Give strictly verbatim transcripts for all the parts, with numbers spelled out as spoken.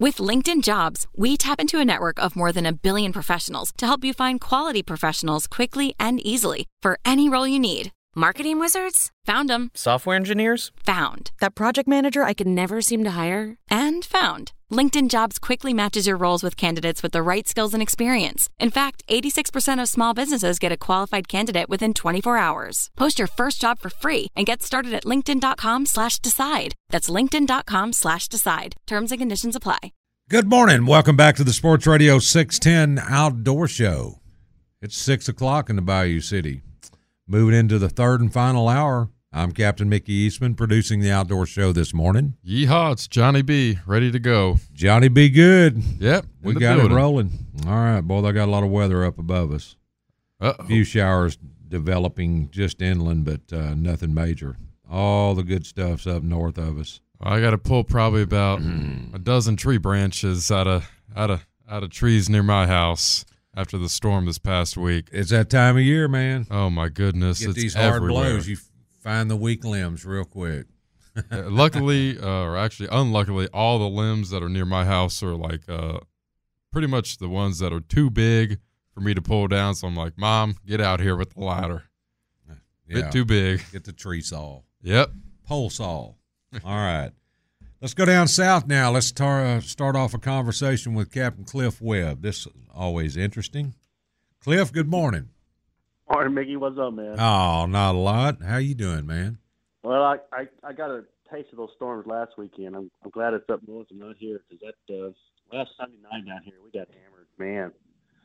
With LinkedIn Jobs, we tap into a network of more than a billion professionals to help you find quality professionals quickly and easily for any role you need. Marketing wizards? Found them. Software engineers? Found. That project manager I could never seem to hire? And found. LinkedIn Jobs quickly matches your roles with candidates with the right skills and experience. In fact, eighty-six percent of small businesses get a qualified candidate within twenty-four hours. Post your first job for free and get started at linkedin.com slash decide. That's linkedin.com slash decide. Terms and conditions apply. Good morning. Welcome back to the Sports Radio six ten Outdoor Show. It's six o'clock in the Bayou City. Moving into the third and final hour, I'm Captain Mickey Eastman, producing the Outdoor Show this morning. Yeehaw, it's Johnny B, ready to go. Johnny B good. Yep, we got building. it rolling. All right, boy, they got a lot of weather up above us. Uh-oh. A few showers developing just inland, but uh, nothing major. All the good stuff's up north of us. I got to pull probably about a dozen tree branches out of out of out of trees near my house after the storm this past week. It's that time of year, man. Oh my goodness! Get it's these hard everywhere. blows, you find the weak limbs real quick. uh, luckily, uh, or actually unluckily, all the limbs that are near my house are like uh, pretty much the ones that are too big for me to pull down. So I'm like, Mom, get out here with the ladder. Yeah. Bit too big. Get the tree saw. Yep. Pole saw. All right. Let's go down south now. Let's tar, uh, start off a conversation with Captain Cliff Webb. This is always interesting. Cliff, good morning. Morning, Mickey. What's up, man? Oh, not a lot. How you doing, man? Well, I, I, I got a taste of those storms last weekend. I'm I'm glad it's up north and not here because that uh, last Sunday night down here we got hammered. Man,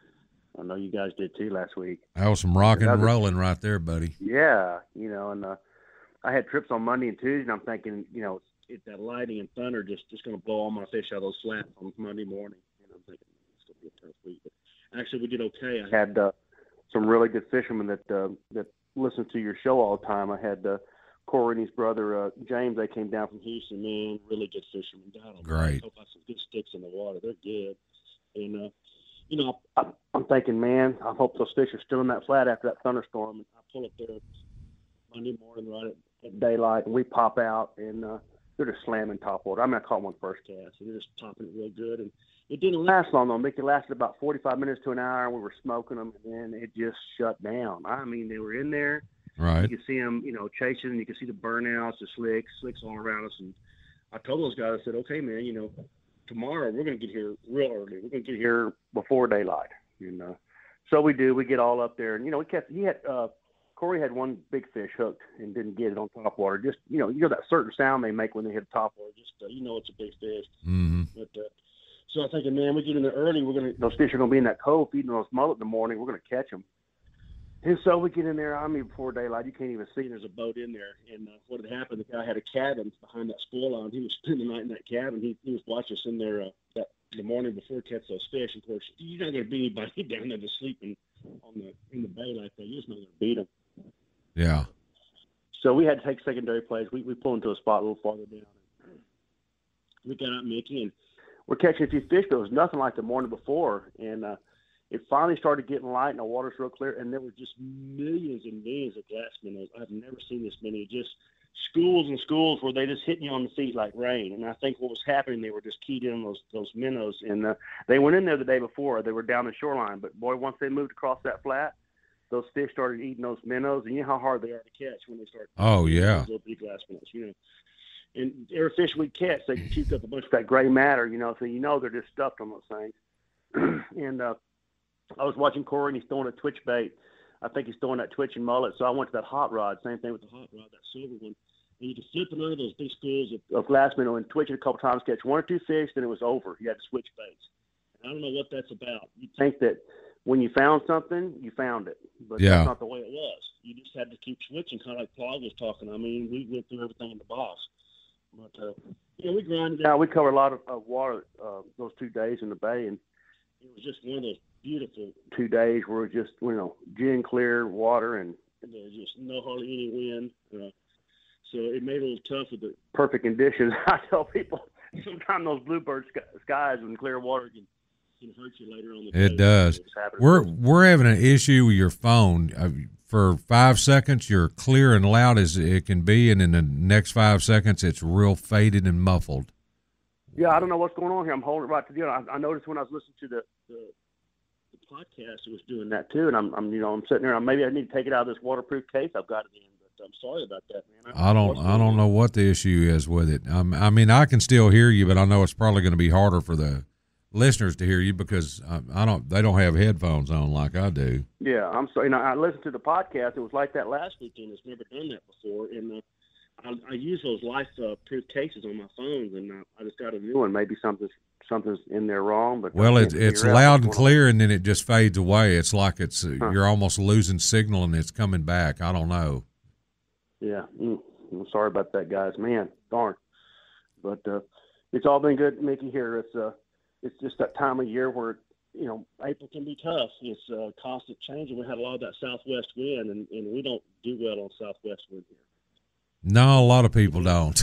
I know you guys did too last week. That was some rocking and rolling right there, buddy. Yeah, you know, and uh, I had trips on Monday and Tuesday, and I'm thinking, you know, it, that lightning and thunder just just going to blow all my fish out of those flats on Monday morning. And I'm thinking it's going to be a tough week. But actually, we did okay. I had uh, some really good fishermen that uh, that listen to your show all the time. I had uh, Corey and his brother uh, James. They came down from Houston. Man, really good fishermen. Down Great. Got some good sticks in the water. They're good. And uh, you know, I, I'm thinking, man, I hope those fish are still in that flat after that thunderstorm. And I pull up there Monday morning right at, at daylight, and we pop out, and uh, they're just slamming top water. I mean, I caught one first cast, and they're just topping it real good. And it didn't last long, though. Mickey, it lasted about forty-five minutes to an hour, and we were smoking them, and then it just shut down. I mean, they were in there. Right. You could see them, you know, chasing, and you could see the burnouts, the slicks, slicks all around us. And I told those guys, I said, okay, man, you know, tomorrow we're going to get here real early. We're going to get here before daylight. You know, so we do. We get all up there, and you know, we kept. He had uh, Corey had one big fish hooked and didn't get it on top water. Just you know, you know that certain sound they make when they hit top water. Just uh, you know, it's a big fish. Mm-hmm. But uh, so I'm thinking, man, we get in there early. We're gonna those fish are gonna be in that cove feeding those mullet in the morning. We're gonna catch them. And so we get in there. I mean, before daylight, you can't even see. There's a boat in there. And uh, what had happened? The guy had a cabin behind that spoil line. He was spending the night in that cabin. He, he was watching us in there uh, that the morning before catch those fish. Of course, you're not going to beat anybody down there to sleeping on the in the bay like that. You're just not going to beat them. Yeah. So we had to take secondary plays. We we pulled into a spot a little farther down. We got out Mickey, and we're catching a few fish, but it was nothing like the morning before. And uh, it finally started getting light, and the water's real clear, and there were just millions and millions of glass minnows. I've never seen this many. Just schools and schools where they just hitting you on the feet like rain. And I think what was happening, they were just keyed in on those those minnows. And uh, they went in there the day before. They were down the shoreline. But, boy, once they moved across that flat, those fish started eating those minnows. And you know how hard they are to catch when they start. Oh, yeah. Those little big glass minnows, you know. And every fish we catch, they chew up a bunch of that gray matter, you know. So you know they're just stuffed on those things. and uh, I was watching Corey, and he's throwing a twitch bait. I think he's throwing that twitch and mullet. So I went to that hot rod. Same thing with the hot rod, that silver one. And you could flip it under those big schools of, of glass minnow and twitch it a couple times, catch one or two fish, then it was over. You had to switch baits. And I don't know what that's about. You think that when you found something, you found it. But yeah. that's not the way it was. You just had to keep switching, kind of like Claude was talking. I mean, we went through everything in the box. But, uh, you know, we grinded out. We covered a lot of uh, water uh, those two days in the bay, and it was just one of those beautiful two days where it was just, you know, gin clear water, and there was just no hardly any wind. Uh, so it made it a little tough with the perfect conditions. I tell people sometimes those bluebird skies and clear water can, can hurt you later on the day. It does. We're we're having an issue with your phone. For five seconds, you're clear and loud as it can be, and in the next five seconds, it's real faded and muffled. Yeah, I don't know what's going on here. I'm holding it right to the end. I, I noticed when I was listening to the, the the podcast, it was doing that too. And I'm, I'm, you know, I'm sitting there. Maybe I need to take it out of this waterproof case I've got it in. But I'm sorry about that, man. I don't, I don't know what the issue is with it. Um, I mean, I can still hear you, but I know it's probably going to be harder for the listeners to hear you because I, I don't, they don't have headphones on like I do. Yeah, I'm sorry. You know, I listened to the podcast. It was like that last weekend. It's never done that before, and uh, I, I use those life-proof uh, cases on my phones, and uh, I just got a new one. Maybe something's something's in there wrong. But well, it, it's loud and clear, and then it just fades away. It's like it's uh, huh. you're almost losing signal, and it's coming back. I don't know. Yeah, mm, I'm sorry about that, guys. Man, darn. But uh, it's all been good, Mickey. Here, it's uh, it's just that time of year where you know April can be tough. It's uh, constant change, and we had a lot of that southwest wind, and, and we don't do well on southwest wind here. No, a lot of people don't.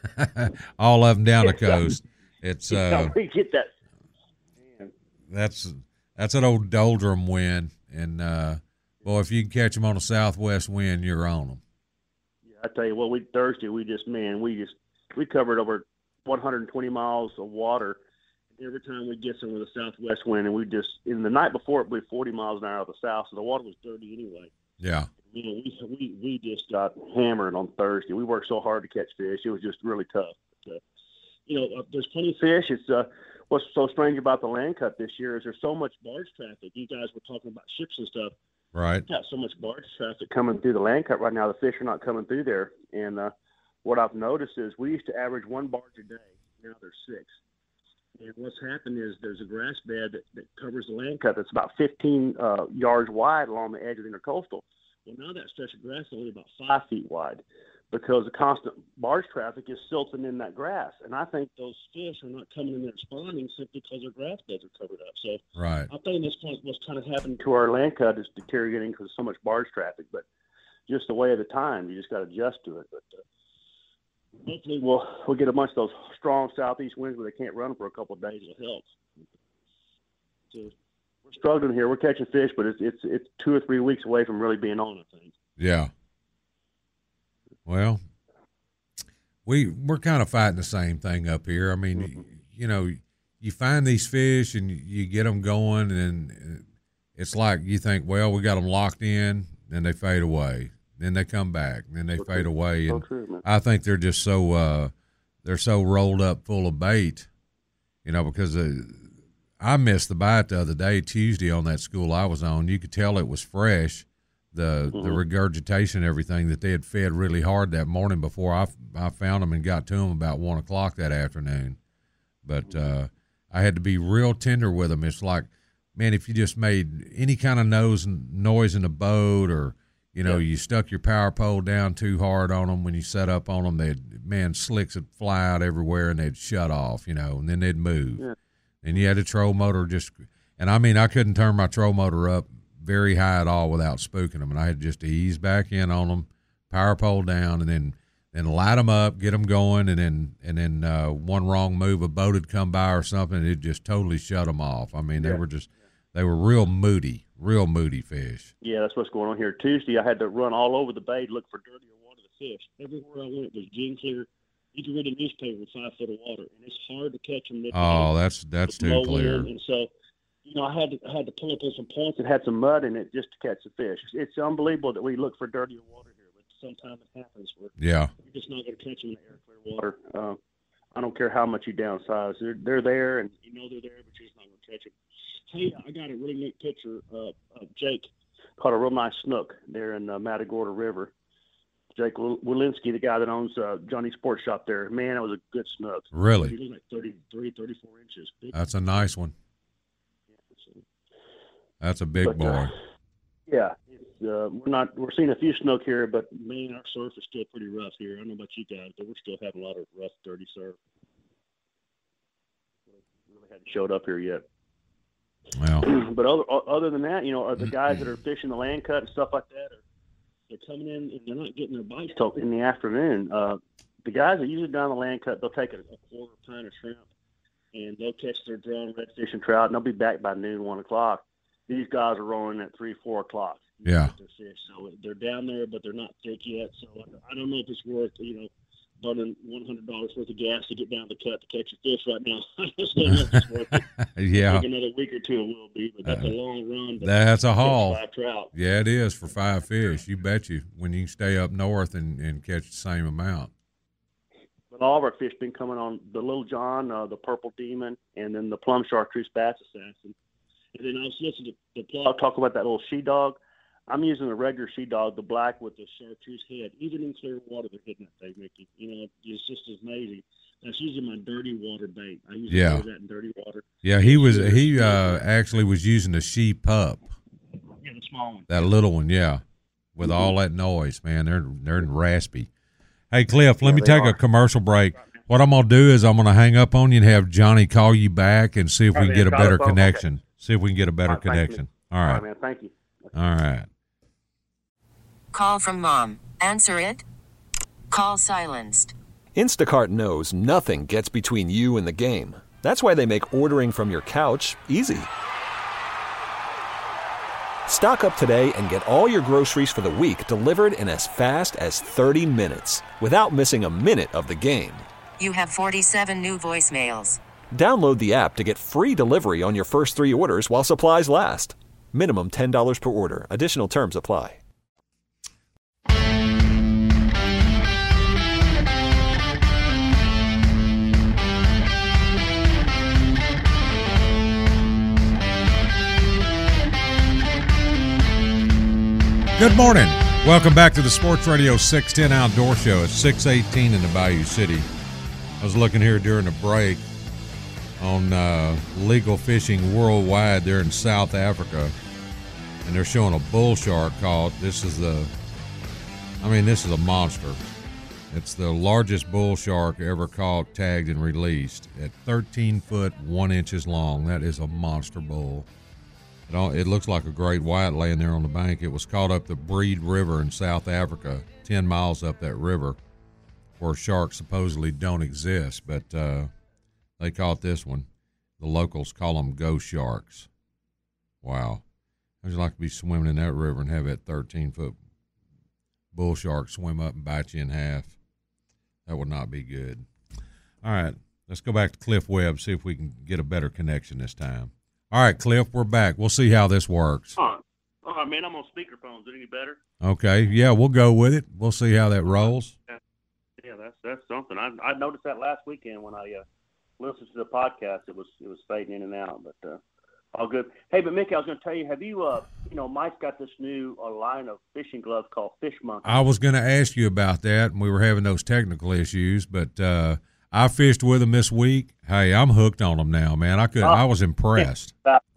All of them down the coast. It's uh, we get that. Man. That's that's an old doldrum wind, and uh, boy, if you can catch them on a southwest wind, you're on them. Yeah, I tell you what, we Thursday we just man we just we covered over one hundred twenty miles of water. Every time we get some with a southwest wind, and we just in the night before it blew forty miles an hour out of the south, so the water was dirty anyway. Yeah. You know, we, we we just got hammered on Thursday. We worked so hard to catch fish; it was just really tough. But, uh, you know, uh, there's plenty of fish. It's uh, what's so strange about the land cut this year is there's so much barge traffic. You guys were talking about ships and stuff. Right. We've got so much barge traffic coming through the land cut right now. The fish are not coming through there. And uh, what I've noticed is we used to average one barge a day. Now there's six. And what's happened is there's a grass bed that, that covers the land cut that's about fifteen uh, yards wide along the edge of the intercoastal. Well, now that stretch of grass is only about five feet wide because the constant barge traffic is silting in that grass. And I think those fish are not coming in there and spawning simply because their grass beds are covered up. So right. I think this point what's kind of happening to our land cut is deteriorating because of so much barge traffic. But just the way of the time, you just got to adjust to it. But uh, hopefully we'll we'll get a bunch of those strong southeast winds where they can't run for a couple of days. It'll help. So, we're struggling here. We're catching fish, but it's it's it's two or three weeks away from really being on, I think. Yeah. Well, we we're kind of fighting the same thing up here. I mean, mm-hmm. you know, you find these fish and you get them going, and it's like you think, well, we got them locked in, and they fade away. Then they come back, then they so fade true. away, and so true, I think they're just so uh, they're so rolled up full of bait, you know, because. Uh, I missed the bite the other day, Tuesday, on that school I was on. You could tell it was fresh, the mm-hmm. the regurgitation and everything that they had fed really hard that morning before I, I found them and got to them about one o'clock that afternoon. But uh, I had to be real tender with them. It's like, man, if you just made any kind of nose noise in the boat or, you know, yeah. you stuck your power pole down too hard on them when you set up on them, they'd, man, slicks would fly out everywhere and they'd shut off, you know, and then they'd move. Yeah. And you had a troll motor just – and, I mean, I couldn't turn my troll motor up very high at all without spooking them. And I had just to ease back in on them, power pole down, and then then light them up, get them going, and then and then uh, one wrong move, a boat would come by or something, and it just totally shut them off. I mean, they yeah. were just – they were real moody, real moody fish. Yeah, that's what's going on here. Tuesday I had to run all over the bay to look for dirtier water to fish. Everywhere I went was gin clear. You can read a newspaper with five foot of water, and it's hard to catch them. Oh, that's that's too clear. And so, you know, I had to I had to pull up on some points that had some mud in it just to catch the fish. It's unbelievable that we look for dirtier water here, but sometimes it happens. Where yeah, you're just not going to catch them in air clear water. Uh, I don't care how much you downsize; they're they're there, and you know they're there, but you're just not going to catch them. Hey, I got a really neat picture uh, of Jake. Caught a real nice snook there in uh, Matagorda River. Jake Walensky, the guy that owns uh, Johnny Sports Shop there. Man, that was a good snook. Really? He was like thirty-three, thirty-four inches. Big. That's a nice one. Yeah, so. That's a big but, boy. Uh, yeah. It's, uh, we're not. We're seeing a few snook here, but, man, our surf is still pretty rough here. I don't know about you guys, but we're still having a lot of rough, dirty surf. We really hadn't showed up here yet. Well. But other, other than that, you know, are the guys that are fishing the land cut and stuff like that, are, they're coming in and they're not getting their bites till in the afternoon. Uh, the guys that usually down the land cut, they'll take a, a quarter pint of shrimp and they'll catch their drawn redfish and trout, and they'll be back by noon, one o'clock. These guys are rolling at three, four o'clock. Yeah. Their fish. So they're down there, but they're not thick yet. So I don't know if it's worth, you know, burning one hundred dollars worth of gas to get down the cut to catch a fish right now. I just don't know if it's worth it. Yeah. I think another week or two it will be, but that's uh, a long run. That's a haul. Five trout. Yeah, it is for five fish. You bet you when you can stay up north and, and catch the same amount. But all of our fish been coming on the Little John, uh, the Purple Demon, and then the Plum Chartreuse Bass Assassin. And then I was listening to the Plum talk about that little she dog. I'm using the regular she dog, the black with the chartreuse head. Even in clear water, they're hitting that thing, Mickey. You know, it's just amazing. That's using my dirty water bait. I usually yeah. do that in dirty water. Yeah, he was he uh, actually was using the she pup. Yeah, the small one. That little one, yeah, with mm-hmm. all that noise, man. They're they're raspy. Hey, Cliff, let yeah, me take are. a commercial break. What I'm gonna do is I'm gonna hang up on you and have Johnny call you back and see if we can get a better connection. Okay. See if we can get a better all right, connection. All right. All right, man. Thank you. All right. Call from mom. Answer it. Call silenced. Instacart knows nothing gets between you and the game. That's why they make ordering from your couch easy. Stock up today and get all your groceries for the week delivered in as fast as thirty minutes without missing a minute of the game. You have forty-seven new voicemails. Download the app to get free delivery on your first three orders while supplies last. Minimum ten dollars per order. Additional terms apply. Good morning. Welcome back to the Sports Radio six ten Outdoor Show. It's six eighteen in the Bayou City. I was looking here during the break on uh, legal fishing worldwide there in South Africa, and they're showing a bull shark caught. This is the, I mean, this is a monster. It's the largest bull shark ever caught, tagged, and released at thirteen foot one inches long. That is a monster bull. It, all, it looks like a great white laying there on the bank. It was caught up the Breed River in South Africa, ten miles up that river, where sharks supposedly don't exist, but uh, they caught this one. The locals call them ghost sharks. Wow. I'd like to be swimming in that river and have that thirteen-foot bull shark swim up and bite you in half. That would not be good. All right, let's go back to Cliff Webb, see if we can get a better connection this time. All right, Cliff, we're back. We'll see how this works. All right, all right man, I'm on speakerphone. Is it any better? Okay, yeah, we'll go with it. We'll see how that rolls. Yeah, that's that's something. I I noticed that last weekend when I uh, listened to the podcast. It was it was fading in and out, but uh, all good. Hey, but Mickey, I was going to tell you, have you, uh, you know, Mike's got this new uh, line of fishing gloves called Fish Monkey. I was going to ask you about that, and we were having those technical issues, but uh, I fished with them this week. Hey, I'm hooked on them now, man. I could, oh. I was impressed.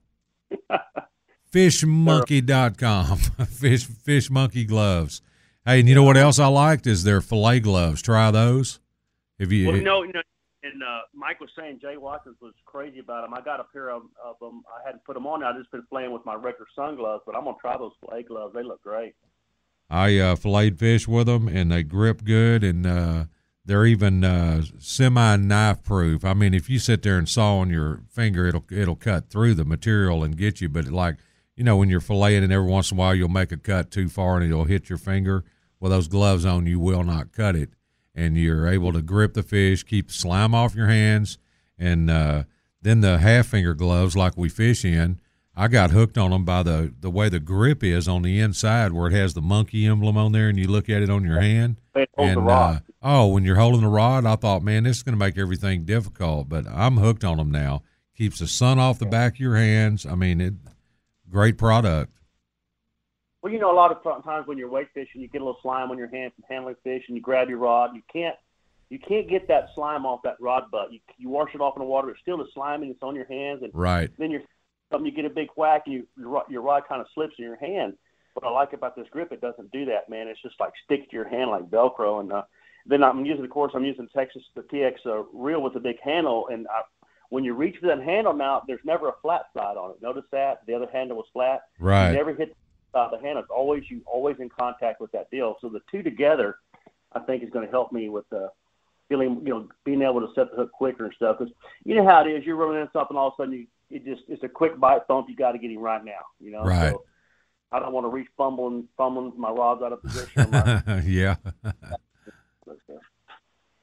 fish monkey dot com, Fish Fish Monkey gloves. Hey, and you know what else I liked is their fillet gloves. Try those. If you, well, you know, you know, and uh, Mike was saying Jay Watkins was crazy about them. I got a pair of, of them. I hadn't put them on. I've just been playing with my regular sun gloves, but I'm gonna try those fillet gloves. They look great. I uh, filleted fish with them, and they grip good, and uh, they're even uh, semi-knife proof. I mean, if you sit there and saw on your finger, it'll it'll cut through the material and get you. But like, you know, when you're filleting, and every once in a while you'll make a cut too far and it'll hit your finger. Well, those gloves on, you will not cut it, and you're able to grip the fish, keep the slime off your hands, and uh, then the half finger gloves like we fish in. I got hooked on them by the, the way the grip is on the inside, where it has the monkey emblem on there, and you look at it on your hand. And uh, oh, when you're holding the rod, I thought, man, this is going to make everything difficult. But I'm hooked on them now. Keeps the sun off the back of your hands. I mean, it great product. Well, you know, a lot of times when you're weight fishing, you get a little slime on your hand from handling fish, and you grab your rod. You can't you can't get that slime off that rod butt. You you wash it off in the water. It's still the slime, and it's on your hands. And right. Then you're you get a big whack, and you, your rod kind of slips in your hand. What I like about this grip, it doesn't do that, man. It's just like sticks to your hand like Velcro. And uh, then I'm using, of course, I'm using Texas the T X uh, reel with a big handle. And I, when you reach for that handle now, there's never a flat side on it. Notice that the other handle was flat. Right. You never hit the side of the handle. It's always you always in contact with that deal. So the two together, I think, is going to help me with the. Uh, feeling, you know, being able to set the hook quicker and stuff. Because you know how it is. You're running into something, all of a sudden you it just it's a quick bite thump. You got to get him right now. You know. Right. So I don't want to reach fumbling, fumbling my rod's out of position. My, yeah.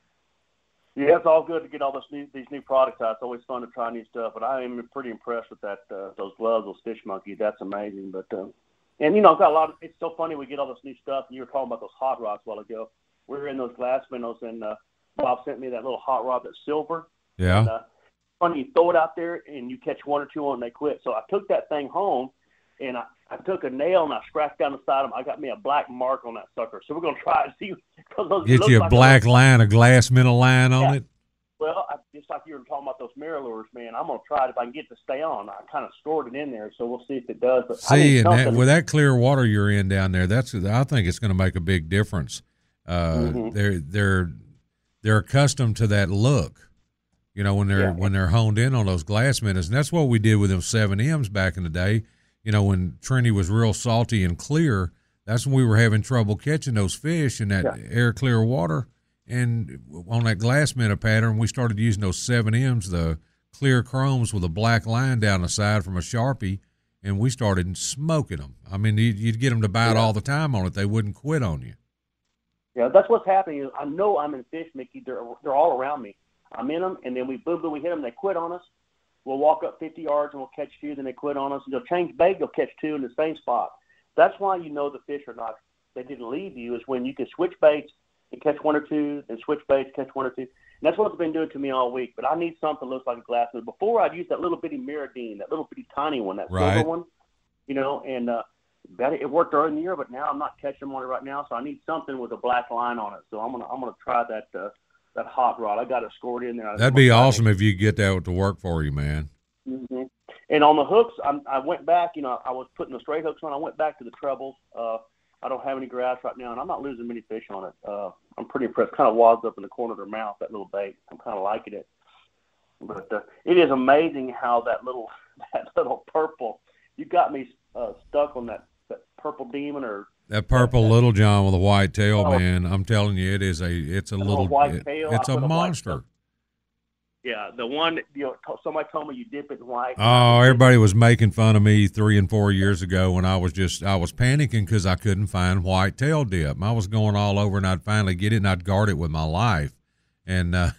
Yeah, it's all good to get all this new, these new products out. It's always fun to try new stuff. But I am pretty impressed with that. Uh, those gloves, those fish monkeys. That's amazing. But uh, and you know, I've got a lot. Of, it's so funny we get all this new stuff. You were talking about those hot rods a while ago. We were in those glass minnows, and uh, Bob sent me that little hot rod that's silver. Yeah. And, uh, funny, you throw it out there and you catch one or two on, and they quit. So I took that thing home, and I, I took a nail and I scratched down the side of them. I got me a black mark on that sucker. So we're gonna try to see. Those, Get you a like black a, line, a glass minnow line on yeah. it. Well, I, just like you were talking about those mirror lures, man, I'm going to try it if I can get it to stay on. I kind of stored it in there, so we'll see if it does. But see, and that, with that clear water you're in down there, that's I think it's going to make a big difference. Uh, mm-hmm. They're they're they're accustomed to that look, you know, when they're yeah. when they're honed in on those glass minnows, and that's what we did with them seven M's back in the day. You know, when Trinity was real salty and clear, that's when we were having trouble catching those fish in that yeah. air clear water. And on that glass minnow pattern, we started using those seven M's, the clear chromes with a black line down the side from a Sharpie, and we started smoking them. I mean, you'd get them to bite yeah. all the time on it. They wouldn't quit on you. Yeah, that's what's happening. I know I'm in fish, Mickey. They're, they're all around me. I'm in them, and then we boom, boom, we hit them, they quit on us. We'll walk up fifty yards, and we'll catch two, then they quit on us. And they'll change bait, they'll catch two in the same spot. That's why you know the fish are not, they didn't leave you, is when you can switch baits, and catch one or two, and switch baits, catch one or two. And that's what it's been doing to me all week. But I need something that looks like a glass minnow. Before, I'd use that little bitty Miradine, that little bitty tiny one, that right. silver one, you know, and uh, that it worked early in the year, but now I'm not catching them on it right now, so I need something with a black line on it. So I'm gonna I'm gonna try that uh, that hot rod. I got it scored in there. That'd be awesome if you get that to work for you, man. Mm-hmm. And on the hooks, I'm, I went back. You know, I was putting the straight hooks on. I went back to the trebles. Uh, I don't have any grass right now, and I'm not losing many fish on it. Uh, I'm pretty impressed. Kind of wads up in the corner of their mouth, that little bait. I'm kind of liking it. But uh, it is amazing how that little that little purple, you got me uh, stuck on that, that purple demon or that purple that, little John with a white tail, oh, man. I'm telling you, it is a it's a little white it, tail. it's I a monster. Yeah, the one, you know, somebody told me you dip it in white. Oh, everybody was making fun of me three and four years ago when I was just, I was panicking because I couldn't find white tail dip. I was going all over, and I'd finally get it, and I'd guard it with my life. And uh,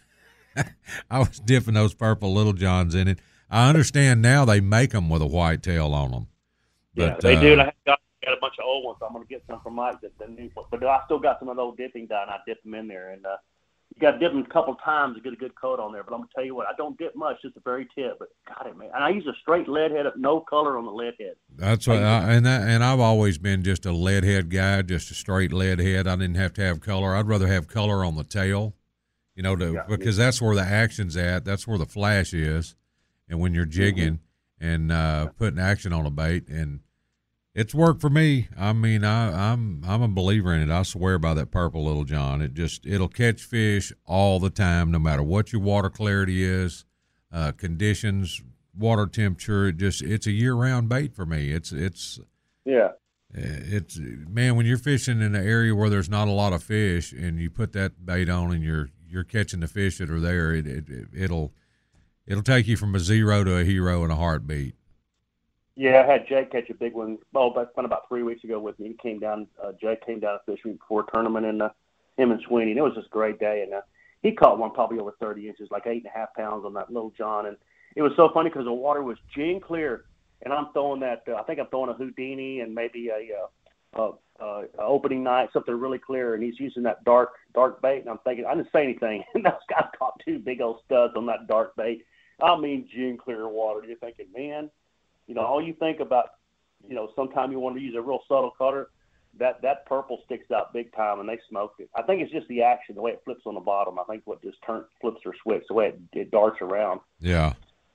I was dipping those purple Little Johns in it. I understand now they make them with a white tail on them. But, yeah, they uh, do. And I got, got a bunch of old ones, so I'm going to get some from Mike, the, the new one. But I still got some of those dipping done. I dip them in there, and uh, you got to dip them a couple times to get a good coat on there. But I'm going to tell you what, I don't dip much, just the very tip. But got it, man. And I use a straight lead head, no color on the lead head. That's what, I, and that, and I've always been just a lead head guy, just a straight lead head. I didn't have to have color. I'd rather have color on the tail, you know, to, yeah, because yeah. that's where the action's at. That's where the flash is. And when you're jigging mm-hmm. and uh, putting action on a bait, and it's worked for me. I mean, I, I'm I'm a believer in it. I swear by that purple Little John. It just it'll catch fish all the time, no matter what your water clarity is, uh, conditions, water temperature. It just it's a year round bait for me. It's it's yeah. It's man, when you're fishing in an area where there's not a lot of fish, and you put that bait on, and you're you're catching the fish that are there, it, it it'll it'll take you from a zero to a hero in a heartbeat. Yeah, I had Jake catch a big one. Oh, that's been about three weeks ago with me. He came down. Uh, Jake came down to fishing before a tournament, and uh, him and Sweeney. And it was just a great day. And uh, he caught one probably over thirty inches, like eight and a half pounds on that Little John. And it was so funny because the water was gin clear, and I'm throwing that. Uh, I think I'm throwing a Houdini and maybe a, uh, a, a, a opening night, something really clear. And he's using that dark dark bait. And I'm thinking, I didn't say anything. And those guys caught two big old studs on that dark bait. I mean, gin clear water. You're thinking, man. You know, all you think about, you know, sometime you want to use a real subtle cutter, that, that purple sticks out big time, and they smoked it. I think it's just the action, the way it flips on the bottom. I think what just turns, flips or switch, the way it, it darts around. Yeah,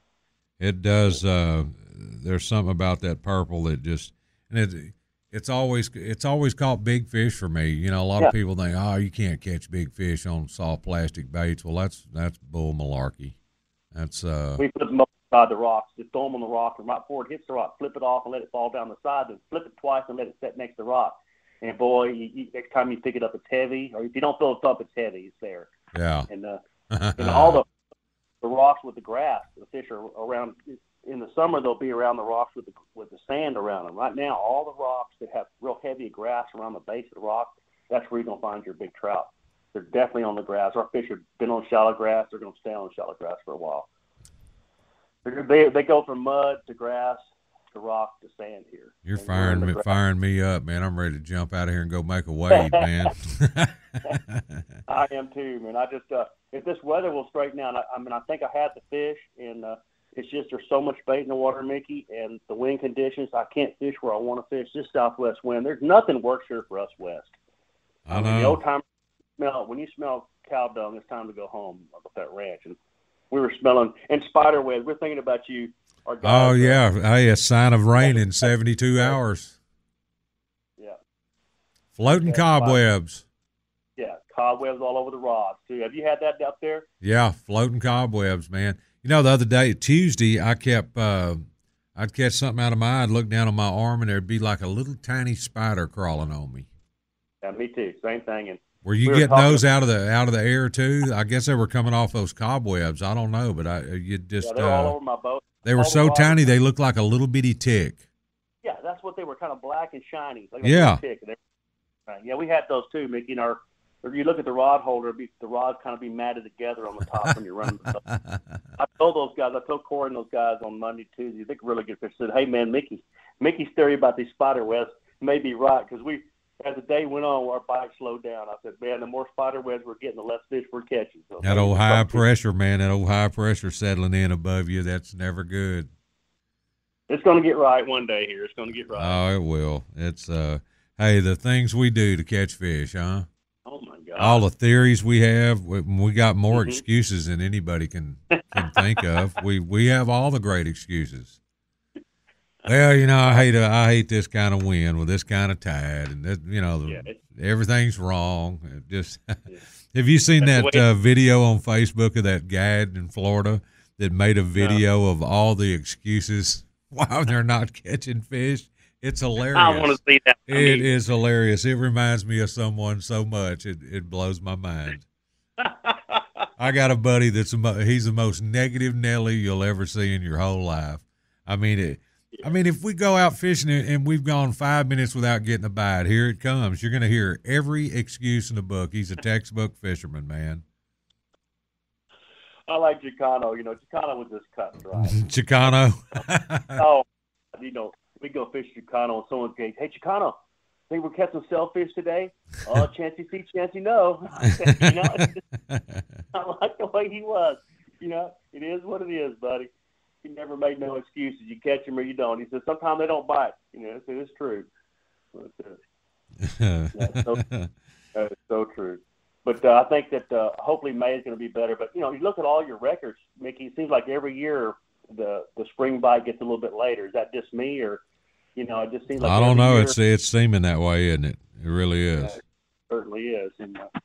it does. Uh, there's something about that purple that just, and it, it's always it's always caught big fish for me. You know, a lot yeah. of people think, oh, you can't catch big fish on soft plastic baits. Well, that's that's bull malarkey. That's uh. We put them up beside the rocks, just throw them on the rock, and right before it hits the rock, flip it off and let it fall down the side, then flip it twice and let it set next to the rock. And boy, you, you, next time you pick it up, it's heavy, or if you don't fill it up, it's heavy. It's there. Yeah. And uh, and all the the rocks with the grass, the fish are around. In the summer, they'll be around the rocks with the with the sand around them. Right now, all the rocks that have real heavy grass around the base of the rock, that's where you're gonna find your big trout. they're definitely on the grass. Our fish have been on shallow grass. They're going to stay on shallow grass for a while. They they go from mud to grass to rock to sand here. You're and firing me, firing me up, man. I'm ready to jump out of here and go make a wade, man. I am too, man. I just uh, if this weather will straighten out, I, I mean, I think I had the fish, and uh, it's just there's so much bait in the water, Mickey, and the wind conditions. I can't fish where I want to fish. This southwest wind, there's nothing works here for us west. I I know. mean, the old time smell when you smell cow dung, it's time to go home at that ranch. And we were smelling and spider webs. We're thinking about you. Our guys, Oh yeah, hey, a sign of rain in seventy-two hours. Yeah. Floating Yeah, cobwebs. Yeah, cobwebs all over the rods too. Have you had that up there? Yeah, floating cobwebs, man. You know, the other day, Tuesday, I kept, uh, I'd catch something out of my eye, I'd look down on my arm, and there'd be like a little tiny spider crawling on me. Yeah, me too. Same thing. And Were you we were getting talking- those out of the out of the air too? I guess they were coming off those cobwebs. I don't know, but I you just Yeah, they were all uh, over my boat. they were all the so rods. tiny they looked like a little bitty tick. Yeah, that's what they were, kind of black and shiny. Like a Yeah. little tick. And they- right. Yeah, we had those too, Mickey. And our, if you look at the rod holder, it'd be, the rods kind of be matted together on the top when you're running. I told those guys, I told Corey and those guys on Monday, Tuesday, they could really get fish. I said, hey, man, Mickey, Mickey's theory about these spider webs may be right, because we, as the day went on, our bite slowed down. I said, man, the more spider webs we're getting, the less fish we're catching. So That old high pressure, man, that old high pressure settling in above you, that's never good. It's going to get right one day here. It's going to get right. Oh, it will. It's, uh, hey, the things we do to catch fish, huh? Oh, my God. All the theories we have, we, we got more Mhm. excuses than anybody can, can think of. We we have all the great excuses. Well, you know, I hate uh, I hate this kind of wind with this kind of tide, and that, you know, the, Yeah, it's- everything's wrong. It just Yeah. have you seen That's that the way- uh, video on Facebook of that guide in Florida that made a video of all the excuses why they're not catching fish? It's hilarious. I want to see that. I It mean, is hilarious. It reminds me of someone so much. It it blows my mind. I got a buddy that's a, mo- he's the most negative Nelly you'll ever see in your whole life. I mean it. I mean, if we go out fishing and and we've gone five minutes without getting a bite, here it comes. You're going to hear every excuse in the book. He's a textbook fisherman, man. I like Chicano. You know, Chicano was just cut and dry. Chicano. Oh, you know, we go fish Chicano and someone goes, hey, Chicano, think we're catching shellfish today? Oh, Chancey see, Chancey no. You know, I like the way he was. You know, it is what it is, buddy. He never made no excuses. You catch them or you don't. He said, sometimes they don't bite. You know, so it's true. But, uh, that's so, that is so true. But uh, I think that uh, hopefully May is going to be better. But, you know, you look at all your records, Mickey, it seems like every year the the spring bite gets a little bit later. Is that just me, or, you know, it just seems like I don't every know. year, It's it's seeming that way, isn't it? It really is. it certainly is. And uh,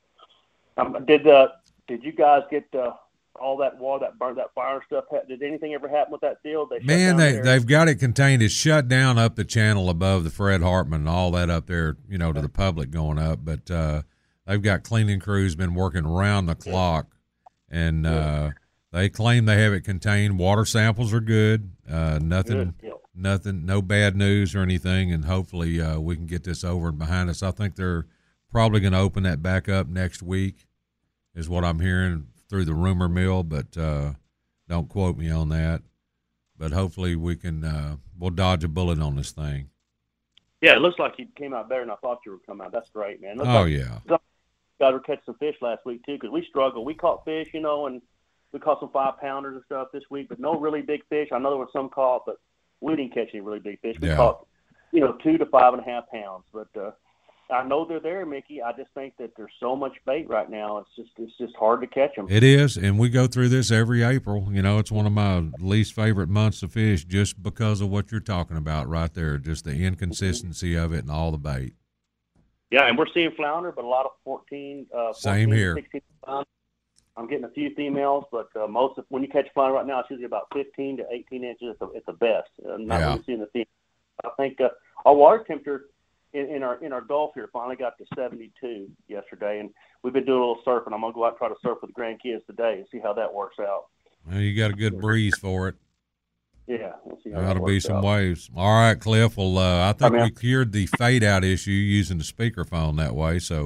um, did uh, did you guys get uh, all that water, that burnt, that fire and stuff? Did anything ever happen with that deal? They shut Man, down they there? they've got it contained. It's shut down up the channel above the Fred Hartman and all that up there, you know, to the public going up. But uh, they've got cleaning crews been working around the clock, and uh, they claim they have it contained. Water samples are good. Uh, nothing, Good. Yeah. nothing, no bad news or anything. And hopefully uh, we can get this over and behind us. I think they're probably going to open that back up next week, is what I'm hearing through the rumor mill, but uh, don't quote me on that. But hopefully we can uh, we'll dodge a bullet on this thing. Yeah, it looks like you came out better than I thought you would come out. That's great, man. Looks Oh like yeah, you guys were catching some fish last week too, because we struggled. We caught fish, you know, and we caught some five pounders and stuff this week, but no really big fish. I know there were some caught, but we didn't catch any really big fish. We Yeah. caught, you know, two to five and a half pounds. But uh, I know they're there, Mickey. I just think that there's so much bait right now. It's just it's just hard to catch them. it is, and we go through this every April. You know, it's one of my least favorite months to fish, just because of what you're talking about right there, just the inconsistency of it and all the bait. Yeah, and we're seeing flounder, but a lot of fourteen, uh, Same fourteen, here. sixteen pounds. I'm getting a few females, but uh, most of when you catch flounder right now, it's usually about fifteen to eighteen inches at the, at the best. I'm not Yeah. really seeing the females. I think uh, our water temperature in, in our in our Gulf here finally got to seventy-two yesterday, and we've been doing a little surfing. I'm gonna go out and try to surf with the grandkids today and see how that works out. Well, you got a good breeze for it. Yeah, we'll see how There that ought to be works some out. waves. All right, Cliff. Well, uh, I think Hi, man. we cured the fade out issue using the speakerphone that way. So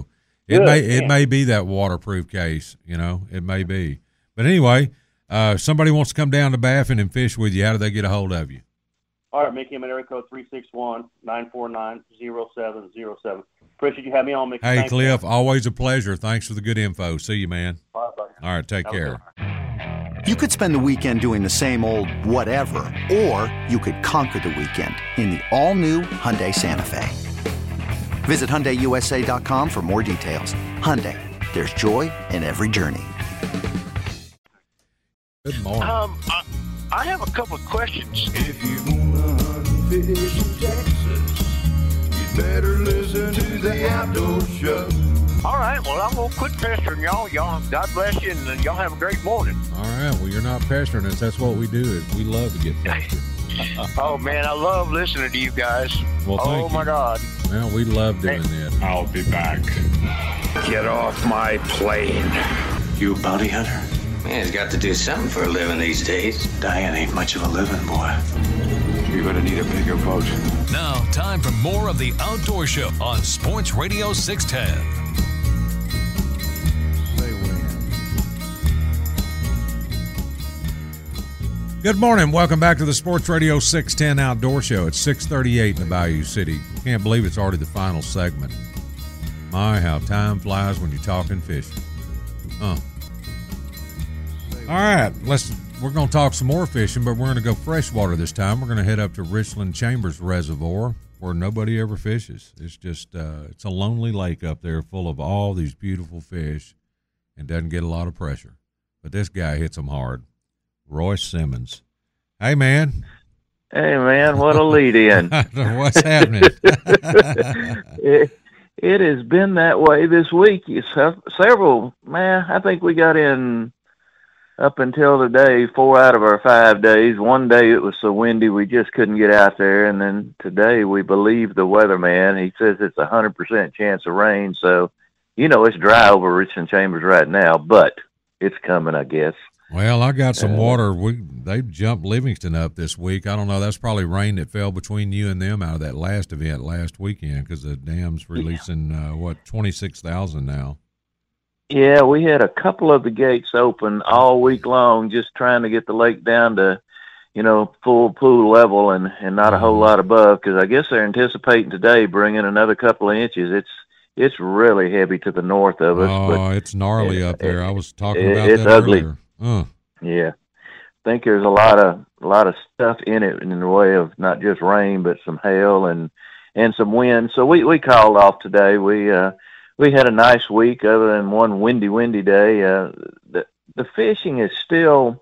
It Good, may it man. may be that waterproof case, you know. It may be. But anyway, uh, if somebody wants to come down to Baffin and fish with you, how do they get a hold of you? All right, Mickey, I'm at area code three six one, nine four nine, zero seven zero seven. Appreciate you having me on, Mickey. Hey, Thanks, Cliff, man. always a pleasure. Thanks for the good info. See you, man. Bye, buddy. All right, take Have a care. good one. You could spend the weekend doing the same old whatever, or you could conquer the weekend in the all-new Hyundai Santa Fe. Visit Hyundai U S A dot com for more details. Hyundai, there's joy in every journey. Good morning. Um, I, I have a couple of questions. If you wanna hunt fish in Texas, you better listen to the Outdoor Show. All right, well, I'm going to quit pestering y'all. Y'all, God bless you, and y'all have a great morning. All right. Well, you're not pestering us. That's what we do. Is we love to get pestered. Oh, man, I love listening to you guys. Well, oh, thank my you. God. Well, we love doing that. I'll be back. Get off my plane. You a bounty hunter? Man, he's got to do something for a living these days. Dying ain't much of a living, boy. You're gonna need a bigger boat. Now, time for more of the Outdoor Show on Sports Radio six ten. Good morning. Welcome back to the Sports Radio six ten Outdoor Show. It's six thirty-eight in the Bayou City. Can't believe it's already the final segment. My, how time flies when you're talking fishing. Huh. All right, let's. We're going to talk some more fishing, but we're going to go freshwater this time. We're going to head up to Richland Chambers Reservoir, where nobody ever fishes. It's just uh, it's a lonely lake up there, full of all these beautiful fish, and doesn't get a lot of pressure. But this guy hits them hard. Royce Simmons. Hey, man. Hey, man, what a lead in. What's happening? it, it has been that way this week. It's several, man, I think we got in up until today, four out of our five days. One day it was so windy we just couldn't get out there, and then today we believe the weatherman. He says it's a one hundred percent chance of rain, so, you know, it's dry over Richland Chambers right now, but it's coming, I guess. Well, I got some Uh, water. We they jumped Livingston up this week. I don't know. That's probably rain that fell between you and them out of that last event last weekend, because the dam's releasing uh, what twenty-six thousand now. Yeah, we had a couple of the gates open all week long, just trying to get the lake down to, you know, full pool level and, and not a whole lot above, because I guess they're anticipating today bringing another couple of inches. It's it's really heavy to the north of us. Oh, but it's gnarly it, up there. It, I was talking it, about it's that ugly. earlier. Uh. Yeah, I think there's a lot of a lot of stuff in it in the way of not just rain, but some hail and and some wind. So we, we called off today. We uh, we had a nice week, other than one windy, windy day. Uh, the the fishing is still.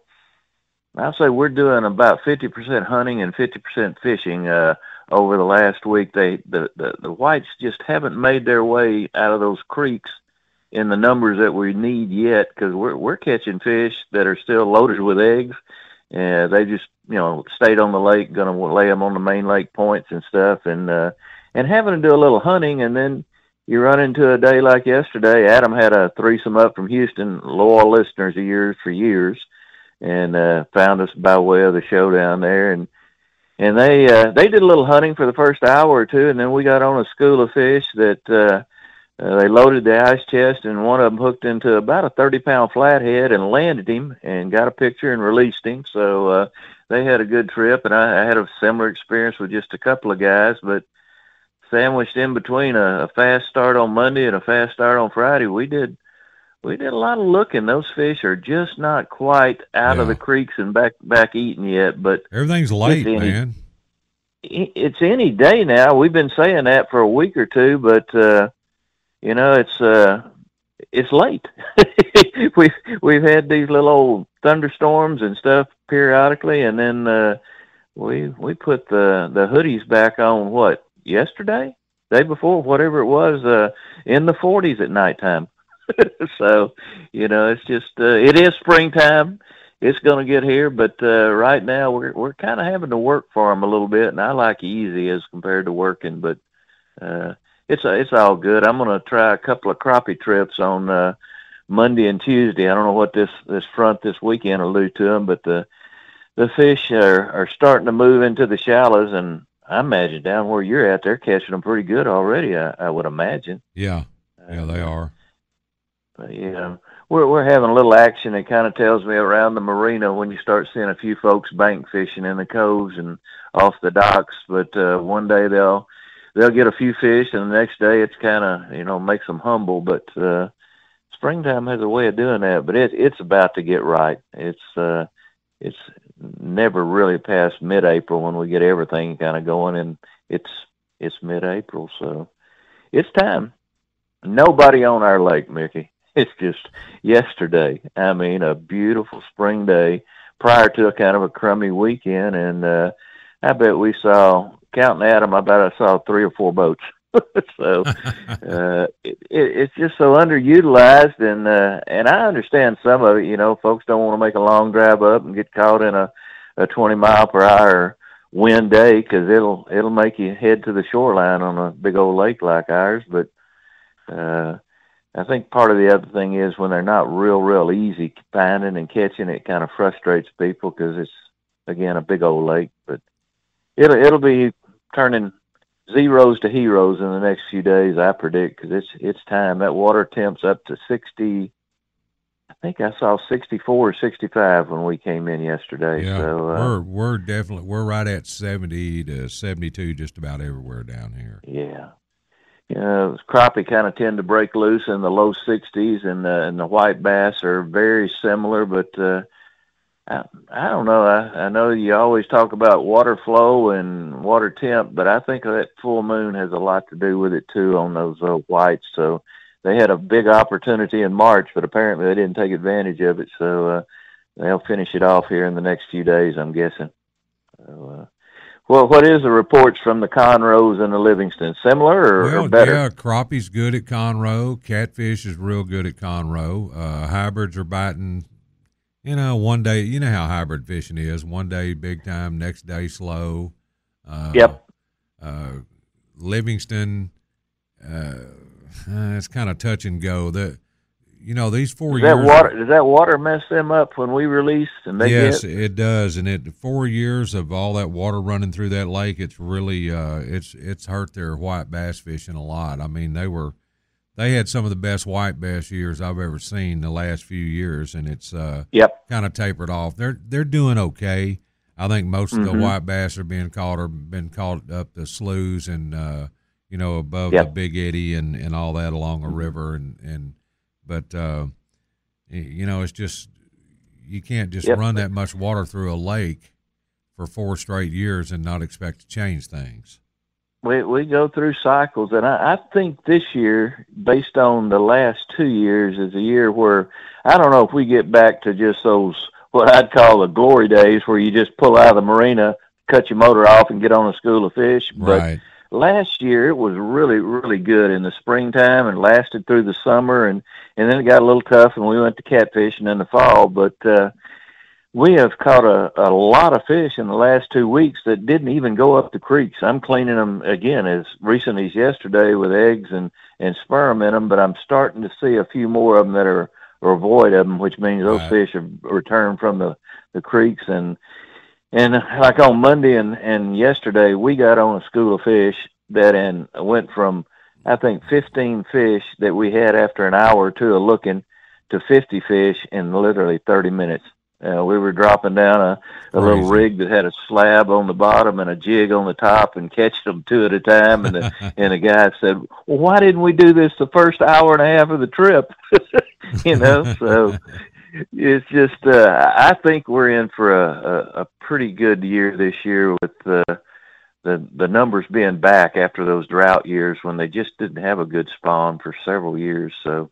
I'll say we're doing about fifty percent hunting and fifty percent fishing. Uh, over the last week, they the, the the whites just haven't made their way out of those creeks in the numbers that we need yet, because we're we're catching fish that are still loaded with eggs, and they just you know stayed on the lake, going to lay them on the main lake points and stuff, and uh, and having to do a little hunting, and then you run into a day like yesterday. Adam had a threesome up from Houston, loyal listeners of yours for years, and uh, found us by way of the show down there, and and they uh, they did a little hunting for the first hour or two, and then we got on a school of fish that. Uh, Uh, they loaded the ice chest, and one of them hooked into about a thirty-pound flathead and landed him and got a picture and released him. So uh, they had a good trip, and I, I had a similar experience with just a couple of guys, but sandwiched in between a, a fast start on Monday and a fast start on Friday, we did we did a lot of looking. Those fish are just not quite out Yeah. of the creeks and back back eating yet, but Everything's late, any, man. It's any day now. We've been saying that for a week or two, but uh, you know, it's uh, it's late. we've we've had these little old thunderstorms and stuff periodically, and then uh, we we put the the hoodies back on what yesterday, day before, whatever it was, uh, in the forties at nighttime. So, you know, it's just uh, it is springtime. It's going to get here, but uh, right now we're we're kind of having to work for them a little bit, and I like easy as compared to working, but. Uh, It's it's all good. I'm going to try a couple of crappie trips on uh, Monday and Tuesday. I don't know what this, this front this weekend will do to them, but the the fish are, are starting to move into the shallows, and I imagine down where you're at, they're catching them pretty good already, I, I would imagine. Yeah. Yeah, they are. But, you know, we're we're having a little action. It kind of tells me around the marina when you start seeing a few folks bank fishing in the coves and off the docks. But uh, one day they'll they'll get a few fish, and the next day it's kind of, you know, makes them humble. But uh, springtime has a way of doing that. But it it's about to get right. It's uh, it's never really past mid-April when we get everything kind of going, and it's it's mid-April, so it's time. Nobody on our lake, Mickey. It's just yesterday. I mean, a beautiful spring day prior to a kind of a crummy weekend, and uh, I bet we saw, counting at them, I bet I saw three or four boats. so uh, it, it, it's just so underutilized, and uh, and I understand some of it. You know, folks don't want to make a long drive up and get caught in a, a twenty mile per hour wind day because it'll it'll make you head to the shoreline on a big old lake like ours. But uh, I think part of the other thing is when they're not real, real easy finding and catching, it kind of frustrates people because it's, again, a big old lake. But it'll it'll be turning zeros to heroes in the next few days, I predict, because it's it's time. That water temp's up to sixty. I think I saw sixty-four or sixty-five when we came in yesterday. Yeah, so uh, we're we're definitely we're right at seventy to seventy-two just about everywhere down here. Yeah. You know, crappie kind of tend to break loose in the low sixties, and the, and the white bass are very similar. But uh, I, I don't know. I, I know you always talk about water flow and water temp, but I think that full moon has a lot to do with it too on those uh, whites. So they had a big opportunity in March, but apparently they didn't take advantage of it. So uh, they'll finish it off here in the next few days, I'm guessing. So, uh, Well, what is the reports from the Conroes and the Livingston? Similar or, well, or better? Yeah, crappie's good at Conroe. Catfish is real good at Conroe. Uh, hybrids are biting, you know, one day. You know how hybrid fishing is. One day big time, next day slow. Uh, yep. Uh, Livingston, uh, it's kind of touch and go. The, you know, these four does that years. Water, does that water mess them up when we release? And they yes, get? it does. And it four years of all that water running through that lake, it's really uh, it's it's hurt their white bass fishing a lot. I mean, they were they had some of the best white bass years I've ever seen the last few years, and it's uh, yep. kind of tapered off. They're they're doing okay. I think most mm-hmm. of the white bass are being caught or been caught up the sloughs and uh, you know above yep. the Big Eddy and, and all that along a river and and but. Uh, You know, it's just you can't just yep. run that much water through a lake for four straight years and not expect to change things. We we go through cycles, and I, I think this year, based on the last two years, is a year where I don't know if we get back to just those what I'd call the glory days, where you just pull out of the marina, cut your motor off, and get on a school of fish. But right. last year it was really, really good in the springtime and lasted through the summer, and, and then it got a little tough and we went to catfishing in the fall. But uh, we have caught a, a lot of fish in the last two weeks that didn't even go up the creeks. I'm cleaning them again as recent as yesterday with eggs and, and sperm in them, but I'm starting to see a few more of them that are, are void of them, which means those right. fish have returned from the, the creeks. And And like on Monday and, and yesterday, we got on a school of fish that and went from, I think, fifteen fish that we had after an hour or two of looking to fifty fish in literally thirty minutes. Uh, we were dropping down a, a little rig that had a slab on the bottom and a jig on the top and catching them two at a time. And the, and the guy said, well, why didn't we do this the first hour and a half of the trip? you know, so... It's just, uh, I think we're in for a, a, a pretty good year this year with the, the the numbers being back after those drought years when they just didn't have a good spawn for several years. So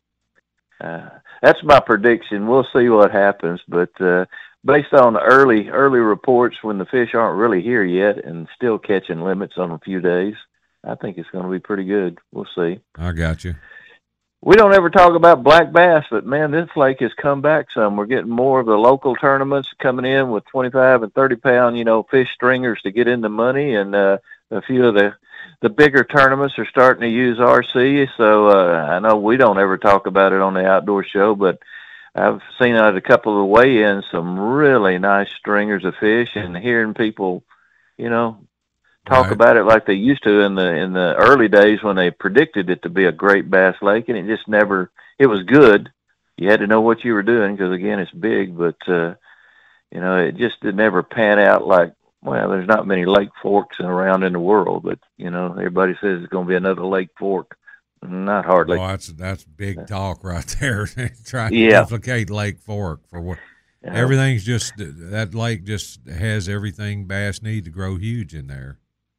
uh, that's my prediction. We'll see what happens. But uh, based on the early early reports when the fish aren't really here yet and still catching limits on a few days, I think it's going to be pretty good. We'll see. I got you. We don't ever talk about black bass, but man, this lake has come back some. We're getting more of the local tournaments coming in with twenty-five and thirty pound, you know, fish stringers to get in the money. And, uh, a few of the, the bigger tournaments are starting to use R C. So, uh, I know we don't ever talk about it on the outdoor show, but I've seen at a couple of the weigh-ins some really nice stringers of fish and hearing people, you know, talk right. about it like they used to in the in the early days when they predicted it to be a great bass lake, and it just never. It was good. You had to know what you were doing because again, it's big, but uh, you know, it just did never pan out like. Well, there's not many Lake Forks around in the world, but you know, everybody says it's going to be another Lake Fork. Not hardly. Oh, that's that's big talk right there. Trying yeah. to replicate Lake Fork for what yeah. everything's just that lake just has everything bass need to grow huge in there.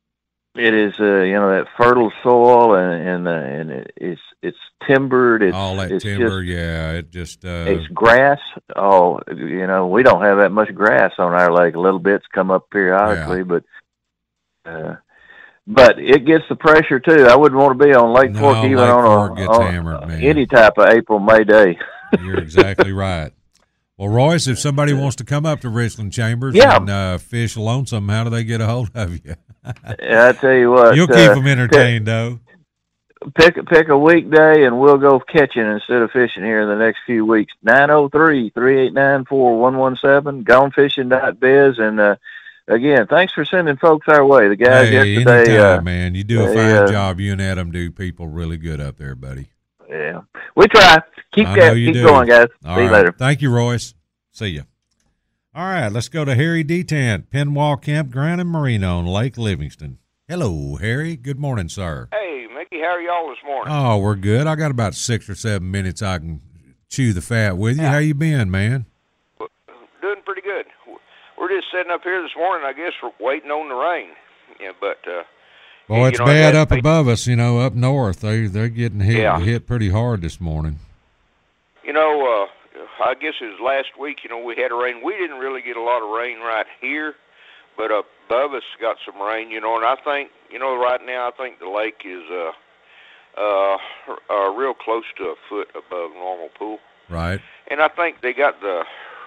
It is, uh, you know, that fertile soil and and, uh, and it, it's it's timbered. It's all that it's timber, just, yeah. It just uh, it's grass. Oh, you know, we don't have that much grass on our lake. Little bits come up periodically, yeah. but. Uh, But it gets the pressure too. I wouldn't want to be on Lake no, Fork even Lake on, Fork a, gets on hammered, man. any type of April, May day. You're exactly right. Well, Royce, if somebody wants to come up to Richland Chambers yeah. and uh, fish lonesome, how do they get a hold of you? Yeah, I tell you what, you'll keep uh, them entertained, pick, though. Pick pick a weekday, and we'll go catching instead of fishing here in the next few weeks. nine oh three, three eight nine, four one one seven, gone fishing dot biz, and uh, again, thanks for sending folks our way. The guys hey, yesterday, anytime, uh, man. You do a they, fine uh, job. You and Adam do people really good up there, buddy. Yeah, we try. Keep I that, know you keep do. going, guys. All See you right. later. Thank you, Royce. See you. All right, let's go to Harry Detant, Penwall Campground in Marino on Lake Livingston. Hello, Harry. Good morning, sir. Hey, Mickey, how are y'all this morning? Oh, we're good. I got about six or seven minutes I can chew the fat with you. Yeah. How you been, man? Doing pretty good. We're just sitting up here this morning, I guess, waiting on the rain. Yeah, but uh, Boy, it's you know, bad up they, above us. You know, up north, they they're getting hit yeah. hit pretty hard this morning. You know, uh, I guess it was last week. You know, we had a rain. We didn't really get a lot of rain right here, but up above us got some rain. You know, and I think, you know, right now I think the lake is uh, uh, uh, real close to a foot above normal pool. Right. And I think they got the.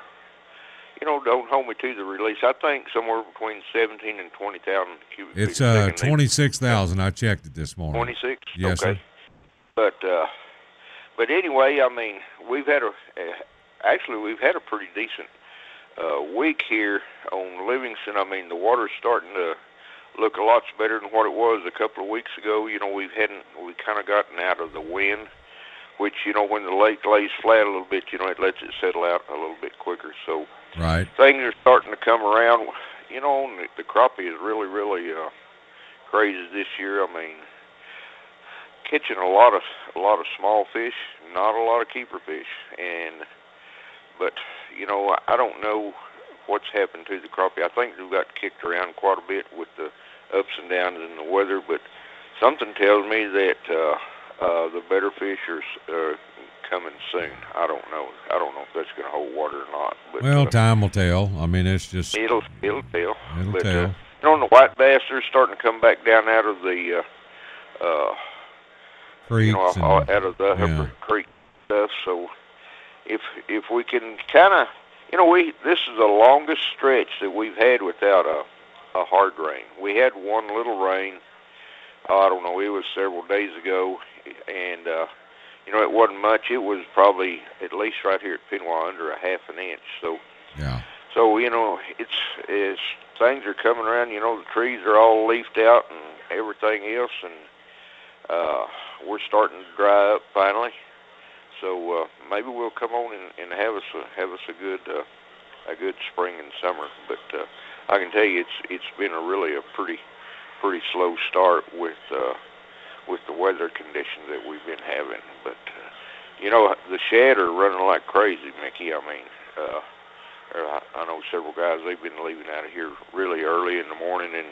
You know, don't hold me to the release. I think somewhere between seventeen and twenty thousand cubic feet. It's uh twenty-six thousand. I checked it this morning. Twenty-six. Yes, okay. sir. But uh, but anyway, I mean, we've had a uh, actually we've had a pretty decent uh, week here on Livingston. I mean, the water's starting to look a lot better than what it was a couple of weeks ago. You know, we've hadn't we kind of gotten out of the wind, which you know when the lake lays flat a little bit, you know, it lets it settle out a little bit quicker. So. Right. Things are starting to come around. You know, and the, the crappie is really, really uh, crazy this year. I mean, catching a lot of a lot of small fish, not a lot of keeper fish, and but you know, I don't know what's happened to the crappie. I think they've got kicked around quite a bit with the ups and downs in the weather, but something tells me that uh, uh, the better fish are. Uh, coming soon. I don't know. I don't know if that's going to hold water or not. But, well, uh, time will tell. I mean, it's just it'll it'll tell. It'll but, tell. Uh, you know, the white bass are starting to come back down out of the uh, uh, creeks, you know, and, out of the yeah. upper creek stuff. So if if we can kind of, you know, we this is the longest stretch that we've had without a a hard rain. We had one little rain. Uh, I don't know. It was several days ago, and. Uh, You know, it wasn't much. It was probably, at least right here at Penwall, under a half an inch. So, yeah. So you know, it's as things are coming around. You know, the trees are all leafed out and everything else, and uh, we're starting to dry up finally. So uh, maybe we'll come on and, and have us a, have us a good uh, a good spring and summer. But uh, I can tell you, it's it's been a really a pretty pretty slow start with. Uh, with the weather conditions that we've been having. But, uh, you know, the shad are running like crazy, Mickey. I mean, uh, I, I know several guys, they've been leaving out of here really early in the morning, and,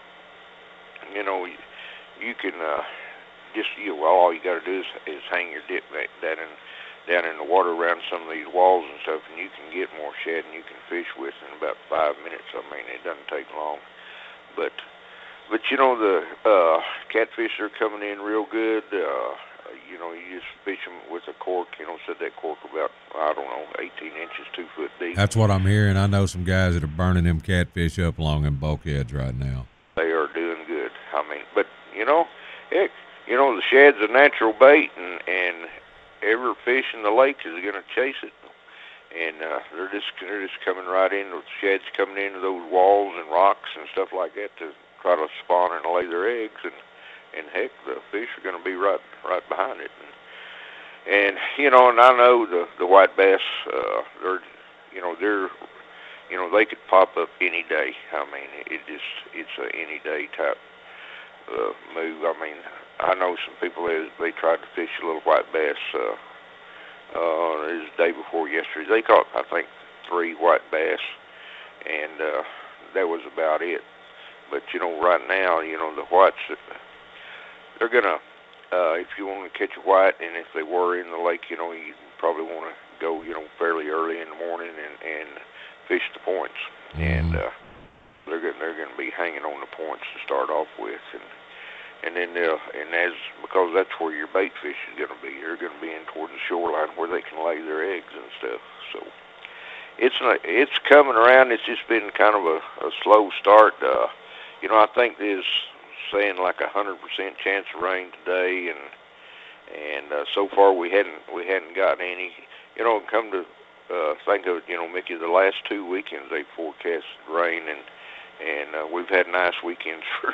you know, you, you can uh, just, you know, all you got to do is, is hang your dip back down in, down in the water around some of these walls and stuff, and you can get more shad and you can fish with in about five minutes. I mean, it doesn't take long. But... But, you know, the uh, catfish are coming in real good. Uh, you know, you just fish them with a cork, you know, set that cork about, I don't know, eighteen inches, two foot deep. That's what I'm hearing. I know some guys that are burning them catfish up along them bulkheads right now. They are doing good. I mean, but, you know, heck, you know, the shad's a natural bait, and, and every fish in the lake is going to chase it. And uh, they're just they're just coming right in. The shad's coming into those walls and rocks and stuff like that to try to spawn and lay their eggs, and and heck, the fish are going to be right right behind it. And, and you know, and I know the the white bass, uh, they're you know they're you know they could pop up any day. I mean, it just it's a any day type uh, move. I mean, I know some people they they tried to fish a little white bass. Uh, uh, it was the day before yesterday. They caught I think three white bass, and uh, that was about it. But you know, right now, you know the whites, they're gonna. Uh, if you want to catch a white, and if they were in the lake, you know, you probably want to go, you know, fairly early in the morning and, and fish the points. Mm-hmm. And uh, they're gonna, they're going to be hanging on the points to start off with, and and then they'll and as because that's where your bait fish is going to be. They're going to be in toward the shoreline where they can lay their eggs and stuff. So it's not, it's coming around. It's just been kind of a, a slow start. Uh, you know, I think there's saying like a hundred percent chance of rain today, and and uh, so far we hadn't we hadn't gotten any. You know, come to uh, think of it, you know, Mickey, the last two weekends they forecasted rain, and and uh, we've had nice weekends for,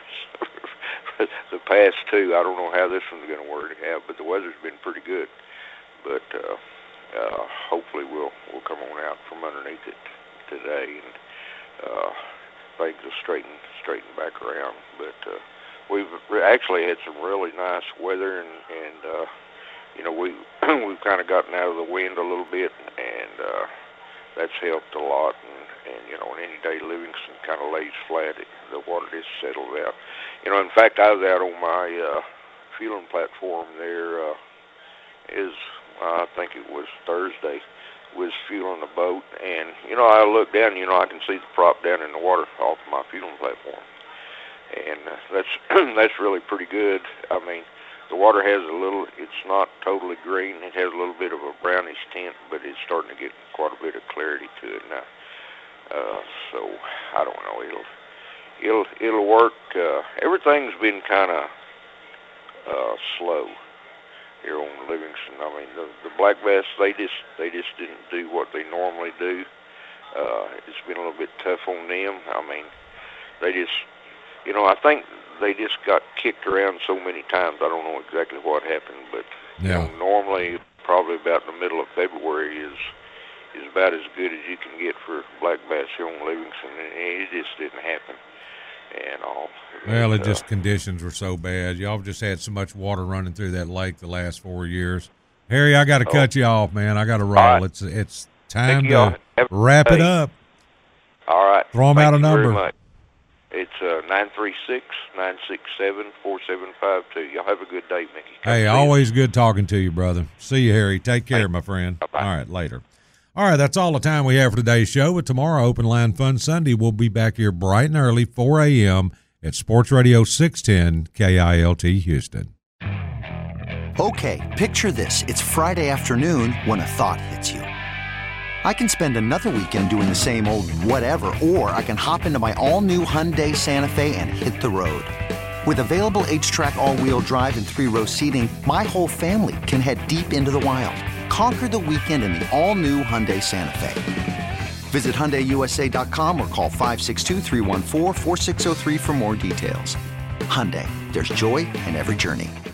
for the past two. I don't know how this one's going to work out, but the weather's been pretty good. But uh, uh, hopefully we'll we'll come on out from underneath it today, and uh, things will straighten straighten back around. But uh, we've actually had some really nice weather, and, and uh, you know, we, we've kind of gotten out of the wind a little bit, and uh, that's helped a lot. And, and you know, any day Livingston kind of lays flat, it, the water just settles out. You know, in fact, I was out on my uh, fueling platform there, uh, is, uh, I think it was Thursday, was fueling the boat, and, you know, I look down, you know, I can see the prop down in the water off my fueling platform. And uh, that's that's really pretty good. I mean, the water has a little, it's not totally green. It has a little bit of a brownish tint, but it's starting to get quite a bit of clarity to it now. Uh, so, I don't know, it'll it'll, it'll work. Uh, everything's been kind of uh, slow here on Livingston. I mean, the, the black bass, they just, they just didn't do what they normally do. Uh, it's been a little bit tough on them. I mean, they just... You know, I think they just got kicked around so many times. I don't know exactly what happened, but yeah. You know, normally probably about in the middle of February is is about as good as you can get for black bass here on Livingston, and it just didn't happen. And all. Well, it uh, just conditions were so bad. Y'all just had so much water running through that lake the last four years. Harry, I got to oh. cut you off, man. I got to roll. Right. It's it's time to wrap it up. All right. Throw them Thank out a you number. Very much. It's uh, nine three six, nine six seven, four seven five two. Y'all have a good day, Mickey. Come hey, always you. Good talking to you, brother. See you, Harry. Take care, Thanks. My friend. Bye-bye. All right, later. All right, that's all the time we have for today's show. But tomorrow, Open Line Fun Sunday, we'll be back here bright and early, four a.m. at Sports Radio six ten K I L T Houston. Okay, picture this. It's Friday afternoon when a thought hits you. I can spend another weekend doing the same old whatever, or I can hop into my all-new Hyundai Santa Fe and hit the road. With available H-Track all-wheel drive and three-row seating, my whole family can head deep into the wild. Conquer the weekend in the all-new Hyundai Santa Fe. Visit Hyundai U S A dot com or call five six two, three one four, four six zero three for more details. Hyundai, there's joy in every journey.